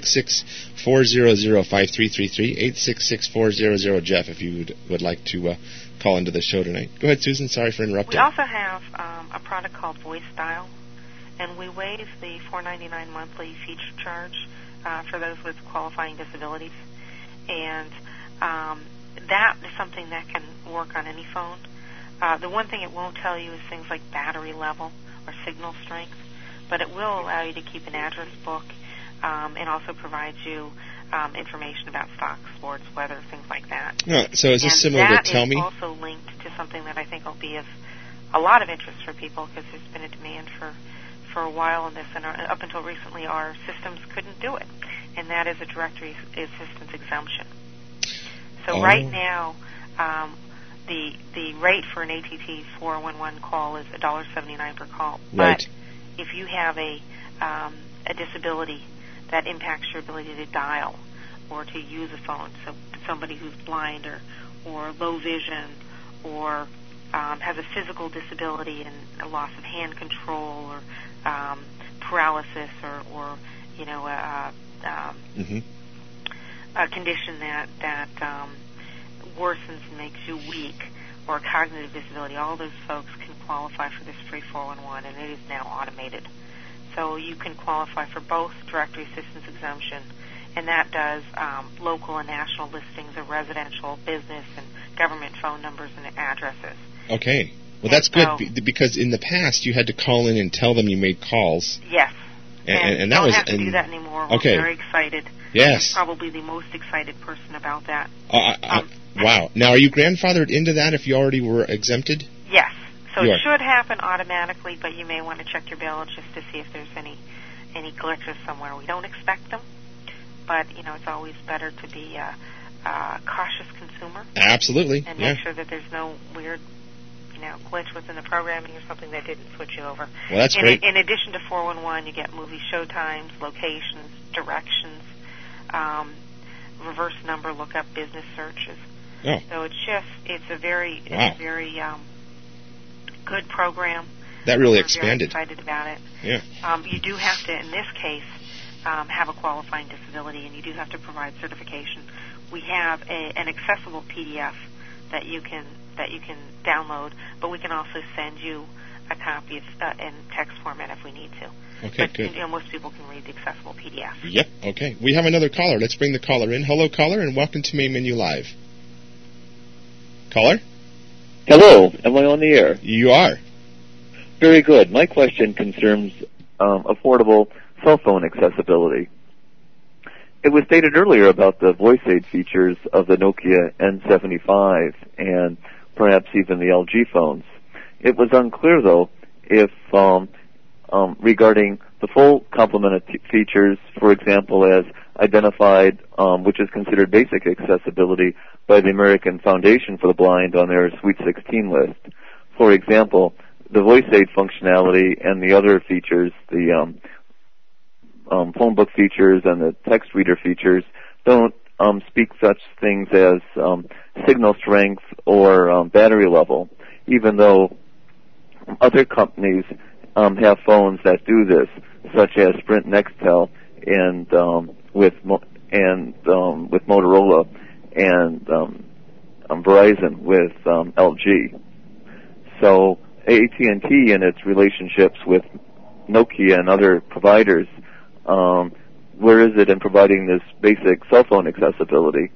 866-400-5333, 866-400-JEFF, if you would like to call into the show tonight. Go ahead, Susan. Sorry for interrupting. We also have a product called Voice Dial, and we waive the $4.99 monthly feature charge for those with qualifying disabilities. And that is something that can work on any phone. The one thing it won't tell you is things like battery level or signal strength, but it will allow you to keep an address book and also provides you information about stocks, sports, weather, things like that. So is this similar to Tell Me? That is also linked to something that I think will be of a lot of interest for people because there's been a demand for a while on this, and up until recently our systems couldn't do it, and that is a directory assistance exemption. So right now, the rate for an ATT 411 call is $1.79 per call. Right. But if you have a disability that impacts your ability to dial or to use a phone, so somebody who's blind or low vision or has a physical disability and a loss of hand control or paralysis or a condition that worsens and makes you weak, or a cognitive disability, all those folks can qualify for this free 411, and it is now automated. So you can qualify for both directory assistance exemption, and that does local and national listings of residential, business, and government phone numbers and addresses. Okay. Well, that's good, because in the past you had to call in and tell them you made calls. Yes. And that don't have to do that anymore. We're very excited. Yes. I'm probably the most excited person about that. Wow. Now, are you grandfathered into that if you already were exempted? Yes. So it should happen automatically, but you may want to check your bill just to see if there's any glitches somewhere. We don't expect them, but it's always better to be a cautious consumer. Absolutely. And make sure that there's no weird glitch within the programming or something that didn't switch you over. Well, that's great. In addition to 411, you get movie showtimes, locations, directions, reverse number lookup, business searches. Oh. So it's a very good program. That really expanded. We're very excited about it. Yeah. You do have to, in this case, have a qualifying disability, and you do have to provide certification. We have an accessible PDF that you can download, but we can also send you a copy in text format if we need to. Okay, but, good. Most people can read the accessible PDF. Yep, okay. We have another caller. Let's bring the caller in. Hello, caller, and welcome to Main Menu Live. Caller? Hello, am I on the air? You are. Very good. My question concerns affordable cell phone accessibility. It was stated earlier about the voice aid features of the Nokia N75 and perhaps even the LG phones. It was unclear, though, if regarding the full complement of features, for example, as identified, which is considered basic accessibility by the American Foundation for the Blind on their Sweet 16 list. For example, the voice aid functionality and the other features, the phone book features and the text reader features, don't speak such things as signal strength or battery level, even though other companies have phones that do this, such as Sprint Nextel and with Motorola and Verizon with LG. So AT&T in its relationships with Nokia and other providers, where is it in providing this basic cell phone accessibility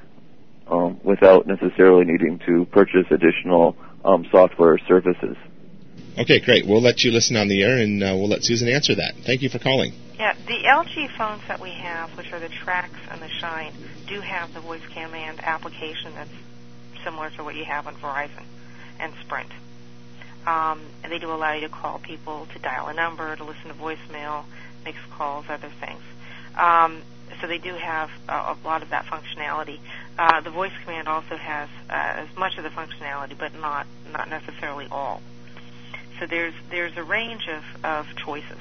without necessarily needing to purchase additional software or services? Okay, great. We'll let you listen on the air, and we'll let Susan answer that. Thank you for calling. Yeah, the LG phones that we have, which are the Trax and the Shine, do have the voice command application that's similar to what you have on Verizon and Sprint. And they do allow you to call people, to dial a number, to listen to voicemail, make calls, other things. So they do have a lot of that functionality. The voice command also has as much of the functionality, but not necessarily all. So there's a range of choices.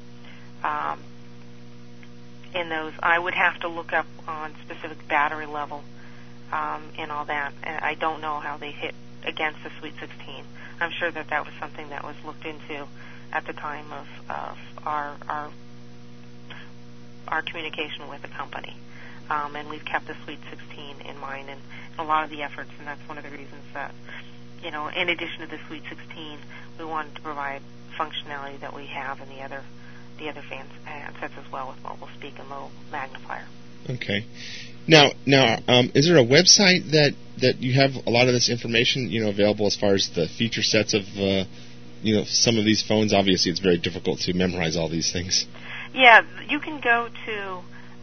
In those, I would have to look up on specific battery level and all that. And I don't know how they hit against the Sweet 16. I'm sure that was something that was looked into at the time of our communication with the company. And we've kept the Sweet 16 in mind and a lot of the efforts, and that's one of the reasons that, in addition to the Sweet 16, we wanted to provide functionality that we have in the other handsets as well, with Mobile Speak and Low Magnifier. Okay. Now, is there a website that you have a lot of this information, available as far as the feature sets of, some of these phones? Obviously, it's very difficult to memorize all these things. Yeah, you can go to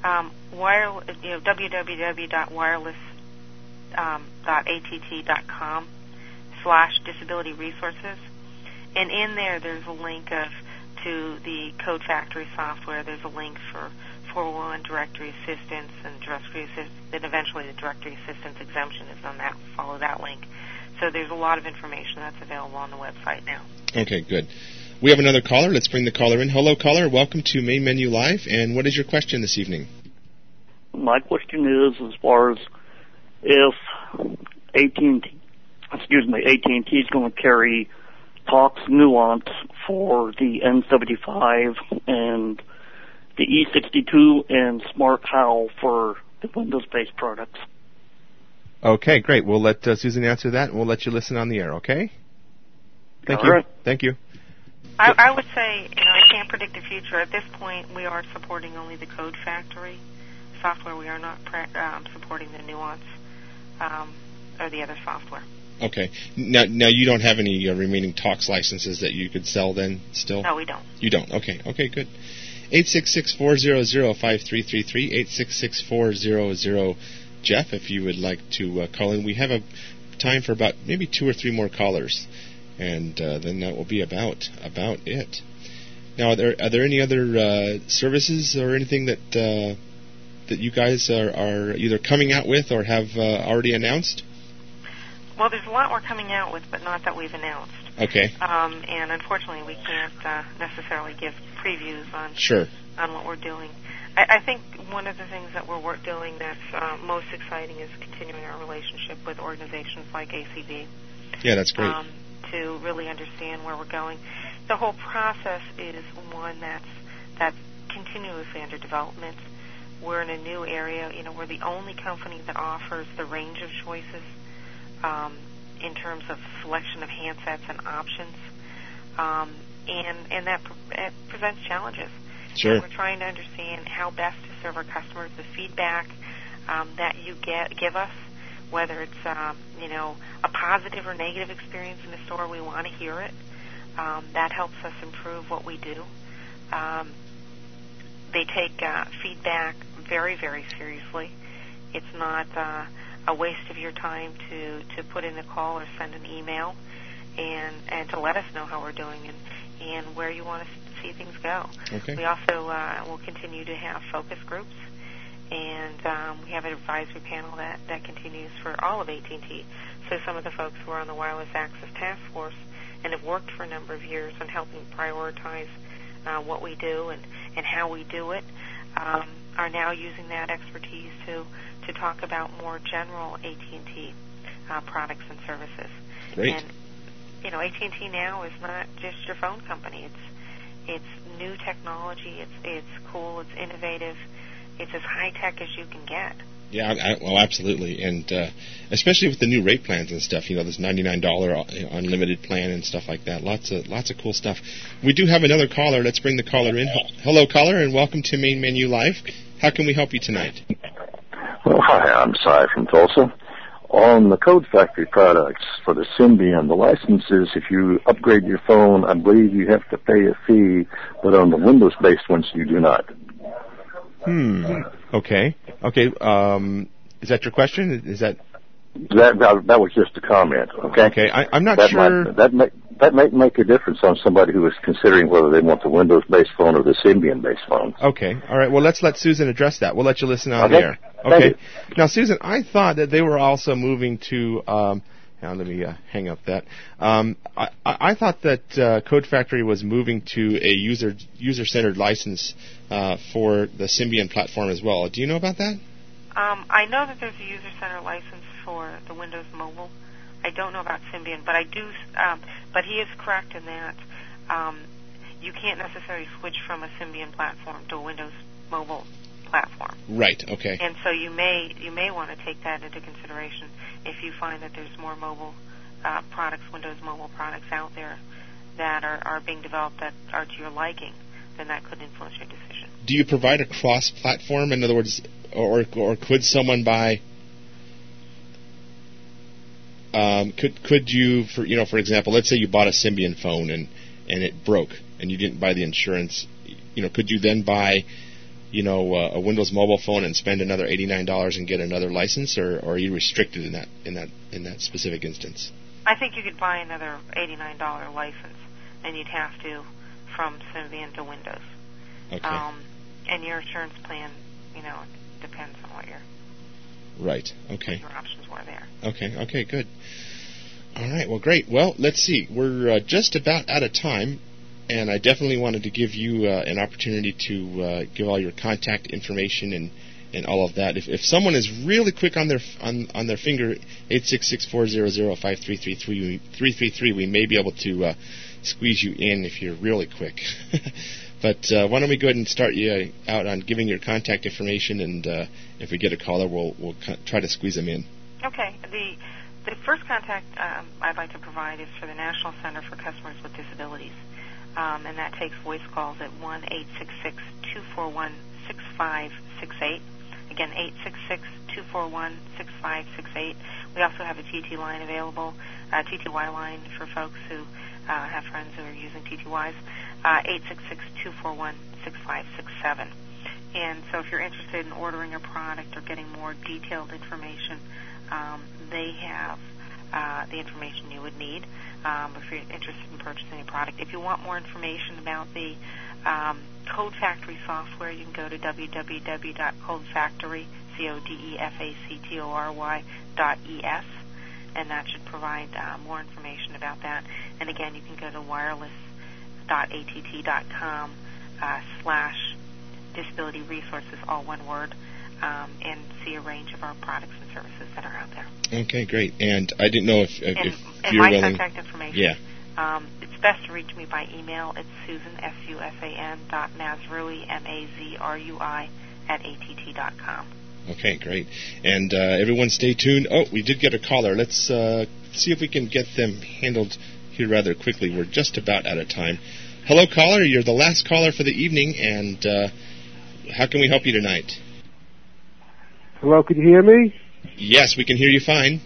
www.wireless.att.com/disability resources, and in there's a link to the Code Factory software. There's a link for 401 directory assistance and then eventually the directory assistance exemption is on that. Follow that link. So there's a lot of information that's available on the website now. Okay, good. We have another caller. Let's bring the caller in. Hello, caller. Welcome to Main Menu Live. And what is your question this evening? My question is, as far as if AT&T is going to carry Talks Nuance for the N75 and the E62 and Smart HAL for the Windows-based products. Okay, great. We'll let Susan answer that, and we'll let you listen on the air, okay? Thank you. Right. Thank you. I would say, I can't predict the future. At this point, we are supporting only the Code Factory software. We are not supporting the Nuance or the other software. Okay. Now you don't have any remaining Talks licenses that you could sell then still? No, we don't. You don't. Okay. Okay, good. 866-400-5333, 866-400-JEFF, if you would like to call in. We have a time for about maybe 2 or 3 more callers, and then that will be about it. Now, are there any other services or anything that you guys are either coming out with or have already announced? Well, there's a lot we're coming out with, but not that we've announced. Okay. And unfortunately, we can't necessarily give previews on what we're doing. I think one of the things that we're doing that's most exciting is continuing our relationship with organizations like ACB. Yeah, that's great. To really understand where we're going. The whole process is one that's continuously under development. We're in a new area. We're the only company that offers the range of choices in terms of selection of handsets and options, and that presents challenges. Sure. And we're trying to understand how best to serve our customers. The feedback that you give us, whether it's a positive or negative experience in the store, we want to hear it. That helps us improve what we do. They take feedback very, very seriously. It's not a waste of your time to put in a call or send an email and to let us know how we're doing and where you want to see things go. Okay. We also will continue to have focus groups, and we have an advisory panel that continues for all of AT&T. So some of the folks who are on the Wireless Access Task Force and have worked for a number of years on helping prioritize what we do and how we do it are now using that expertise to talk about more general AT&T products and services. Great. And AT&T now is not just your phone company. It's new technology. It's cool. It's innovative. It's as high tech as you can get. Yeah, well, absolutely, and especially with the new rate plans and stuff. This $99 unlimited plan and stuff like that. Lots of cool stuff. We do have another caller. Let's bring the caller in. Hello, caller, and welcome to Main Menu Live. How can we help you tonight? Well, hi, I'm Cy from Tulsa. On the Code Factory products for the Symbian, the licenses, if you upgrade your phone, I believe you have to pay a fee, but on the Windows-based ones, you do not. Okay. Is that your question? Is that was just a comment? Okay. Okay. I'm not sure. that might make a difference on somebody who is considering whether they want the Windows-based phone or the Symbian-based phone. Okay. All right. Well, let's let Susan address that. We'll let you listen on Okay. there. Okay. Now, Susan, I thought that they were also moving to. Now, let me hang up that. I thought that Code Factory was moving to a user-centered license for the Symbian platform as well. Do you know about that? I know that there's a user-centered license for the Windows Mobile. I don't know about Symbian, but I do. But he is correct in that you can't necessarily switch from a Symbian platform to a Windows Mobile platform. Right. Okay. And so you may want to take that into consideration if you find that there's more mobile products, Windows Mobile products out there that are being developed that are to your liking. Then that could influence your decision. Do you provide a cross-platform? In other words, or could someone buy? Could you, for example, let's say you bought a Symbian phone and it broke and you didn't buy the insurance. Could you then buy, a Windows Mobile phone and spend another $89 and get another license, or are you restricted in that specific instance? I think you could buy another $89 license, and you'd have to from Symbian to Windows. Okay. And your insurance plan, depends on what your options were there. Okay, good. All right, well, great. Well, let's see. We're just about out of time, and I definitely wanted to give you an opportunity to give all your contact information and all of that. If someone is really quick on their finger, 866-400-5333, we may be able to squeeze you in if you're really quick. But why don't we go ahead and start you out on giving your contact information, and if we get a caller, we'll try to squeeze them in. Okay. The first contact I'd like to provide is for the National Center for Customers with Disabilities, and that takes voice calls at 1-866-241-6568. Again, 866-241-6568. We also have a TT line available, a TTY line for folks who have friends who are using TTYs, 866-241-6567. And so if you're interested in ordering a product or getting more detailed information, they have the information you would need if you're interested in purchasing a product. If you want more information about the Code Factory software, you can go to www.codefactory, CODEFACTORY.ES, and that should provide more information about that. And again, you can go to wireless.att.com/disability resources, all one word, and see a range of our products and services that are out there. Okay, great. And I didn't know if and you're my willing. Contact information. Yeah. It's best to reach me by email. It's Susan, SUSAN.Mazrui, MAZRUI, @att.com. Okay, great. And everyone stay tuned. Oh, we did get a caller. Let's see if we can get them handled here rather quickly. We're just about out of time. Hello, caller. You're the last caller for the evening, and how can we help you tonight? Hello, can you hear me? Yes, we can hear you fine.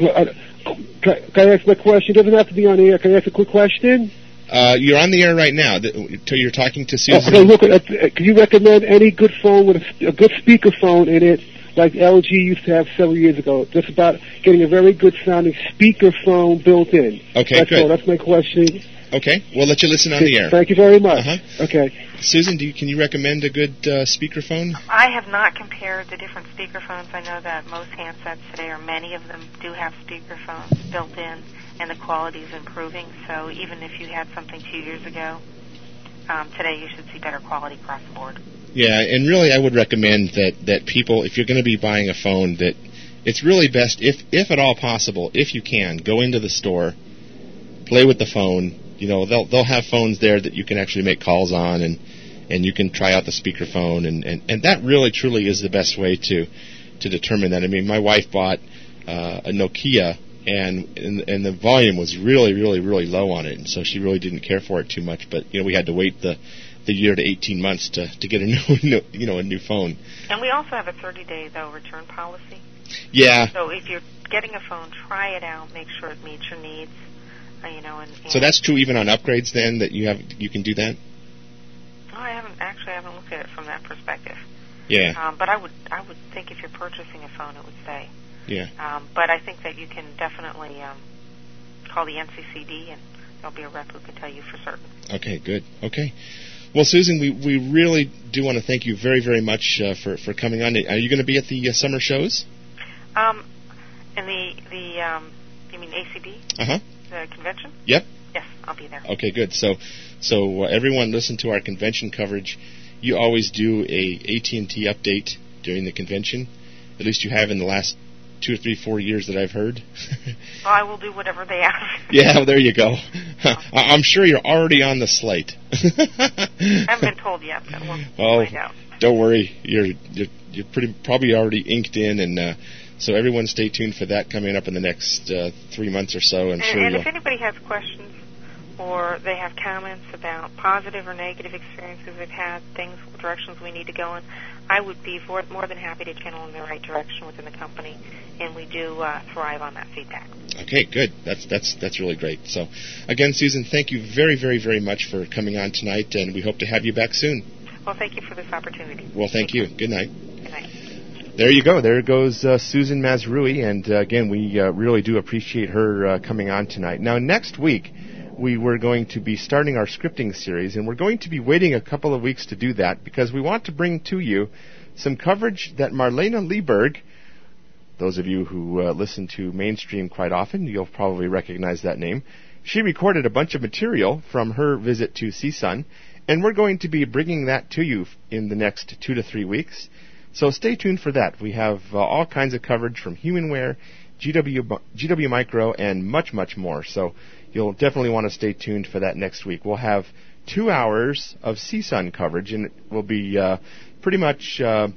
Can I ask my question? It doesn't have to be on the air. Can I ask a quick question? You're on the air right now. You're talking to Susan. Okay, look, can you recommend any good phone with a good speakerphone in it, like LG used to have several years ago? Just about getting a very good sounding speakerphone built in. Okay, that's good. all. That's my question. Okay, we'll let you listen on the air. Thank you very much. Okay. Susan, can you recommend a good speakerphone? I have not compared the different speakerphones. I know that most handsets today, or many of them, do have speakerphones built in, and the quality is improving. So even if you had something 2 years ago, today you should see better quality across the board. Yeah, and really I would recommend that people, if you're going to be buying a phone, that it's really best, if at all possible, if you can, go into the store, play with the phone. They'll have phones there that you can actually make calls on, and you can try out the speakerphone, and that really truly is the best way to determine that. I mean, my wife bought a Nokia, and the volume was really, really, really low on it, and so she really didn't care for it too much. But we had to wait the year to 18 months to get a new phone. And we also have a 30-day return policy. Yeah. So if you're getting a phone, try it out, make sure it meets your needs. So that's true even on upgrades then, that you can do that? No, I haven't looked at it from that perspective. Yeah. But I would think if you're purchasing a phone, it would stay. Yeah. But I think that you can definitely call the NCCD and there'll be a rep who can tell you for certain. Okay, good. Okay. Well, Susan, we really do want to thank you very, very much for coming on. Are you going to be at the summer shows? And you mean ACB? Uh-huh. The convention? Yep. Yes, I'll be there. Okay, good. So everyone listen to our convention coverage. You always do a AT&T update during the convention. At least you have in the last 2 or 3, 4 years that I've heard. Well, I will do whatever they ask. Yeah, well, there you go. I'm sure you're already on the slate. I haven't been told yet, but we'll find out. Don't worry. You're probably already inked in, and so everyone stay tuned for that coming up in the next 3 months or so. And if anybody has questions or they have comments about positive or negative experiences they've had, directions we need to go in, I would be more than happy to channel in the right direction within the company, and we do thrive on that feedback. Okay, good. That's really great. So, again, Susan, thank you very, very, very much for coming on tonight, and we hope to have you back soon. Well, thank you for this opportunity. Well, thank you. Good night. Good night. There you go. There goes Susan Mazrui, and again, we really do appreciate her coming on tonight. Now, next week, we were going to be starting our scripting series, and we're going to be waiting a couple of weeks to do that because we want to bring to you some coverage that Marlena Lieberg, those of you who listen to Mainstream quite often, you'll probably recognize that name. She recorded a bunch of material from her visit to CSUN, and we're going to be bringing that to you in the next 2 to 3 weeks. So stay tuned for that. We have all kinds of coverage from Humanware, GW Micro, and much, much more. So you'll definitely want to stay tuned for that next week. We'll have 2 hours of CSUN coverage, and it will be pretty much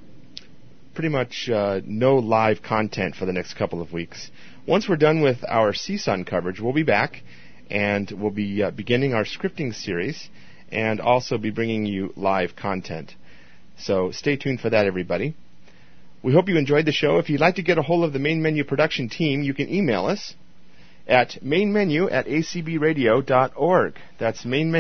no live content for the next couple of weeks. Once we're done with our CSUN coverage, we'll be back, and we'll be beginning our scripting series, and also be bringing you live content. So stay tuned for that, everybody. We hope you enjoyed the show. If you'd like to get a hold of the Main Menu production team, you can email us at mainmenu@acbradio.org. That's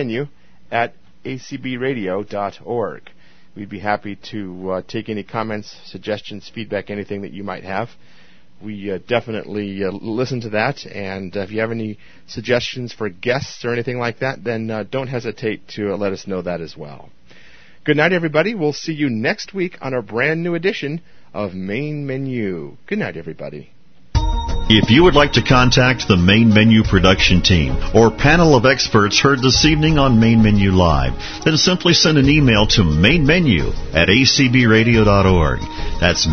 mainmenu@acbradio.org. We'd be happy to take any comments, suggestions, feedback, anything that you might have. We definitely listen to that, and if you have any suggestions for guests or anything like that, then don't hesitate to let us know that as well. Good night, everybody. We'll see you next week on a brand new edition of Main Menu. Good night, everybody. If you would like to contact the Main Menu production team or panel of experts heard this evening on Main Menu Live, then simply send an email to mainmenu@acbradio.org. That's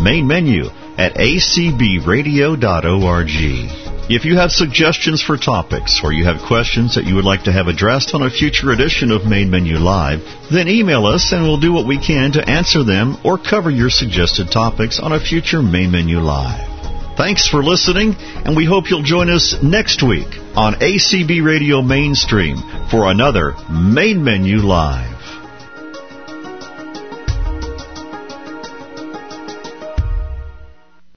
mainmenu@acbradio.org. If you have suggestions for topics or you have questions that you would like to have addressed on a future edition of Main Menu Live, then email us and we'll do what we can to answer them or cover your suggested topics on a future Main Menu Live. Thanks for listening, and we hope you'll join us next week on ACB Radio Mainstream for another Main Menu Live.